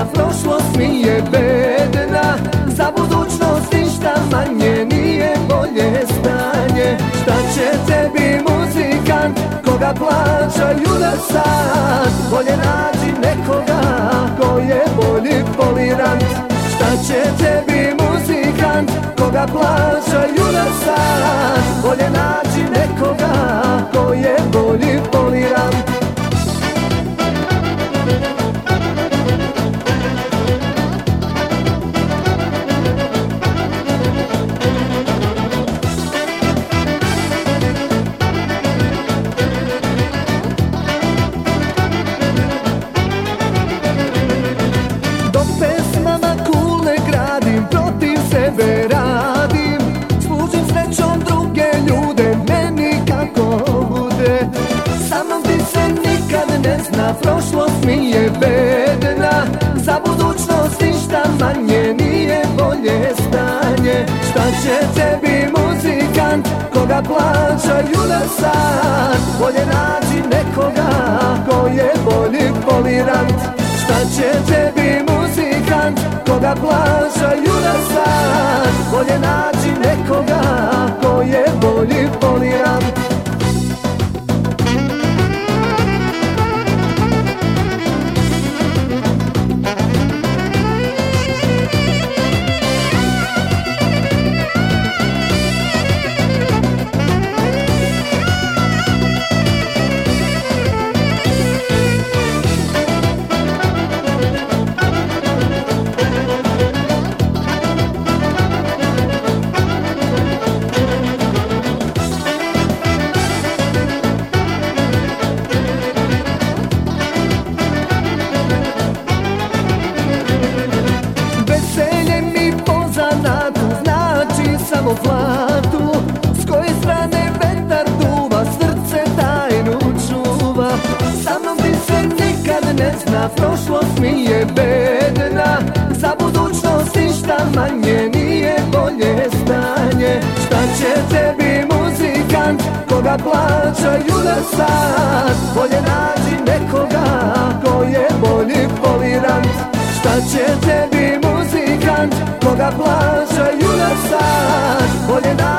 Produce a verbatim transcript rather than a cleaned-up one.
zna, prošlost mi je bedna, za budućnost ništa manje, nije bolje stanje. Šta će tebi muzikant, koga plaćaju na sat? Bolje nađi nekoga ko je bolji polirant. Šta će tebi muzikant, koga plaćaju na sat? Bolje nađi nekoga ko je bolji polirant. Sebe radim, služim srećom druge ljude, meni kako bude. Sa mnom ti se nikad ne zna, prošlost mi je bedna, za budućnost ništa manje, nije bolje stanje. Šta će tebi muzikant, koga plaćaju na sat? Bolje nađi nekoga ko je bolji polirant. Šta će tebi muzikant, koga plaćaju na sat? Bolje nađi nekoga ko je bolji polirant. Samo platu, s koje strane vetar duva, srce tajnu čuva. Sa mnom ti se nikad ne zna, prošlost mi je bedna, za budućnost ništa manje, nije bolje stanje. Šta će tebi muzikant, koga plaćaju na sat? Bolje nađi nekoga ko je bolji polirant. Šta će tebi muzikant, koga plaćaju na sat? Bolje nađi